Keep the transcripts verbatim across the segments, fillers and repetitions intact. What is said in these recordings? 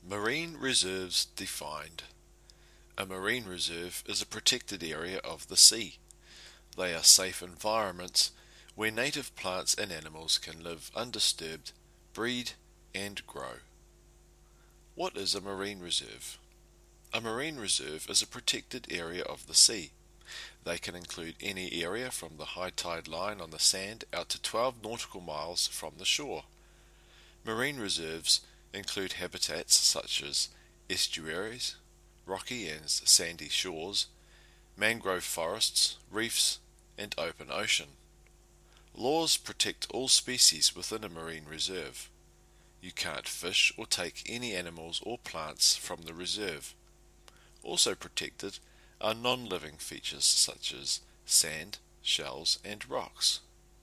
Marine reserves defined. A marine reserve is a protected area of the sea. They are safe environments where native plants and animals can live undisturbed, breed, and grow. What is a marine reserve? A marine reserve is a protected area of the sea. They can include any area from the high tide line on the sand out to twelve nautical miles from the shore. Marine reserves include habitats such as estuaries, rocky and sandy shores, mangrove forests, reefs, and open ocean. Laws protect all species within a marine reserve. You can't fish or take any animals or plants from the reserve. Also protected are non-living features such as sand, shells, and rocks.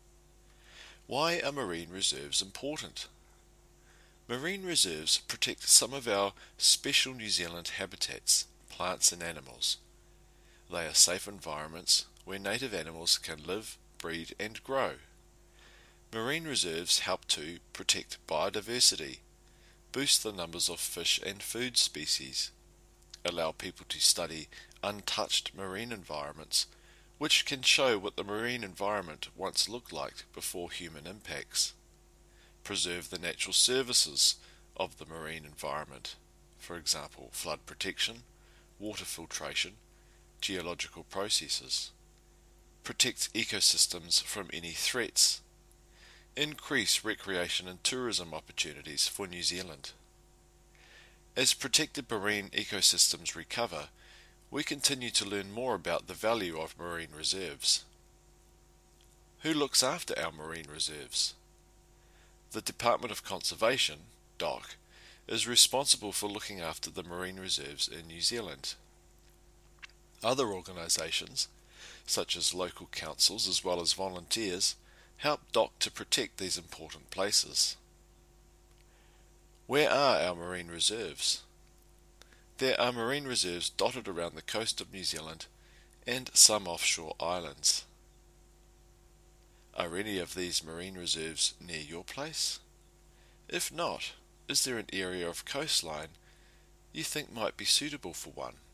Why are marine reserves important? Marine reserves protect some of our special New Zealand habitats, plants and animals. They are safe environments where native animals can live, breed and grow. Marine reserves help to protect biodiversity, boost the numbers of fish and food species, allow people to study untouched marine environments, which can show what the marine environment once looked like before human impacts, preserve the natural services of the marine environment, for example flood protection, water filtration, geological processes, protect ecosystems from any threats, increase recreation and tourism opportunities for New Zealand. As protected marine ecosystems recover, we continue to learn more about the value of marine reserves. Who looks after our marine reserves? The Department of Conservation, D O C, is responsible for looking after the marine reserves in New Zealand. Other organisations, such as local councils as well as volunteers, help D O C to protect these important places. Where are our marine reserves? There are marine reserves dotted around the coast of New Zealand and some offshore islands. Are any of these marine reserves near your place? If not, is there an area of coastline you think might be suitable for one?